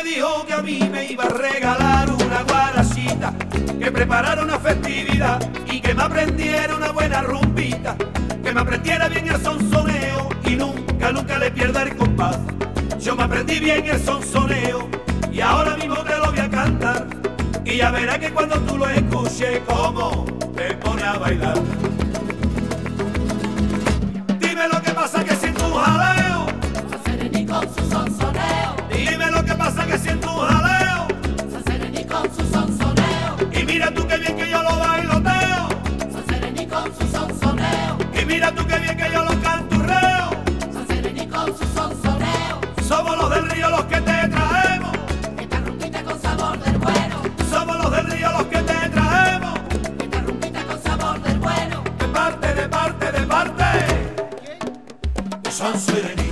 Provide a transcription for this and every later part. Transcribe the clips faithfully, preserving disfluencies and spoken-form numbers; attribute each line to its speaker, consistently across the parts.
Speaker 1: dijo que a mí me iba a regalar una guarachita, que preparara una festividad y que me aprendiera una buena rumbita, que me aprendiera bien el sonsoneo y nunca, nunca le pierda el compás. Yo me aprendí bien el sonsoneo y ahora mismo te lo voy a cantar, y ya verás que cuando tú lo escuches cómo te pone a bailar. Dime lo que pasa que siento un jaleo,
Speaker 2: Sasereni con su sonsoneo.
Speaker 1: dime lo que pasa que siento un jaleo,
Speaker 2: Sasereni con su sonsoneo.
Speaker 1: y mira tú qué bien que yo lo bailoteo,
Speaker 2: Sasereni con su sonsoneo.
Speaker 1: y mira tú qué bien que yo lo canturreo.
Speaker 2: Sasereni con su sonsoneo.
Speaker 1: Somos los del río los que te traemos,
Speaker 2: Esta rumbita con sabor del bueno.
Speaker 1: somos los del río los que te traemos,
Speaker 2: Esta rumbita con sabor del bueno.
Speaker 1: de parte, de parte, de parte de Sanserení.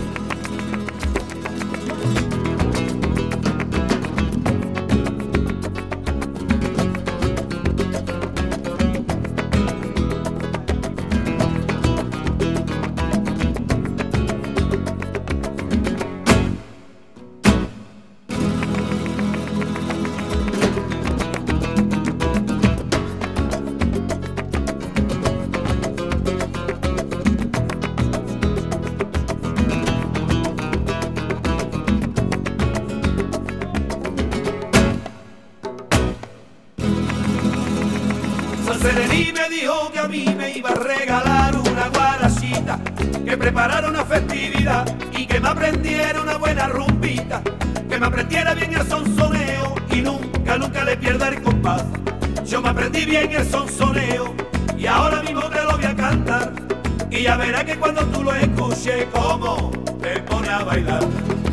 Speaker 1: Sanserení me dijo que a mí me iba a regalar una guarachita, que preparara una festividad y que me aprendiera una buena rumbita, que me aprendiera bien el sonsoneo y nunca, nunca le pierda el compás. Yo me aprendí bien el sonsoneo y ahora mismo te lo voy a cantar, y ya verás que cuando tú lo escuches cómo te pone a bailar.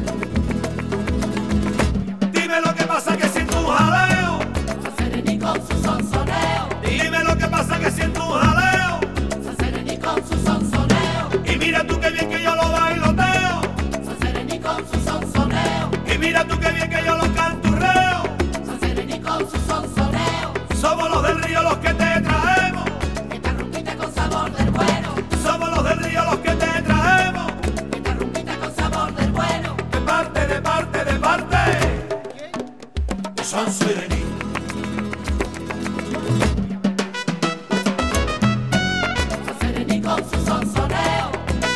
Speaker 1: Dime lo que pasa que siento un jaleo,
Speaker 2: Sasereni con su sonsoneo.
Speaker 1: dime lo que pasa que siento un jaleo,
Speaker 2: Sasereni con su sonsoneo.
Speaker 1: y mira tú qué bien que yo lo bailoteo,
Speaker 2: Sasereni con su sonsoneo.
Speaker 1: y mira tú qué bien que yo lo canturreo.
Speaker 2: Sasereni con su sonsoneo.
Speaker 1: Somos los del río los que te traemos,
Speaker 2: Esta rumbita con sabor del bueno.
Speaker 1: somos los del río los que te traemos,
Speaker 2: Esta rumbita con sabor del bueno.
Speaker 1: de parte, de parte, de parte de Sanserení.
Speaker 2: Sasereni con su sonsoneo.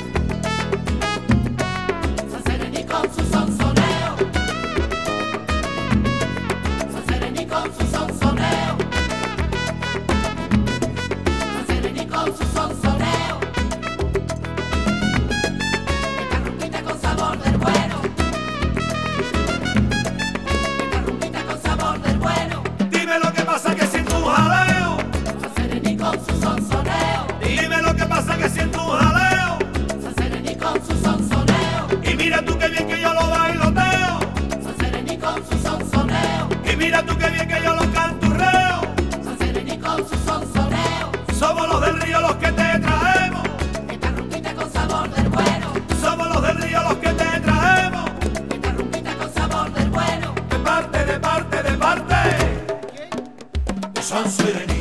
Speaker 2: Sasereni con su sonsoneo. Sasereni con su sonsoneo. Sasereni con su sonsoneo. Esta rumbita con sabor del bueno. Esta rumbita con sabor del bueno.
Speaker 1: Dime lo que pasa que siento un jaleo,
Speaker 2: Sasereni con su sonsoneo.
Speaker 1: dime lo que pasa que siento un jaleo,
Speaker 2: Sasereni con su sonsoneo.
Speaker 1: y mira tú qué bien que yo lo bailoteo,
Speaker 2: Sasereni con su sonsoneo.
Speaker 1: y mira tú qué bien que yo lo canturreo.
Speaker 2: Sasereni con su sonsoneo.
Speaker 1: Somos los del río los que te traemos,
Speaker 2: Esta rumbita con sabor del bueno.
Speaker 1: somos los del río los que te traemos,
Speaker 2: Esta rumbita con sabor del bueno.
Speaker 1: de parte, de parte, de parte de Sanserení.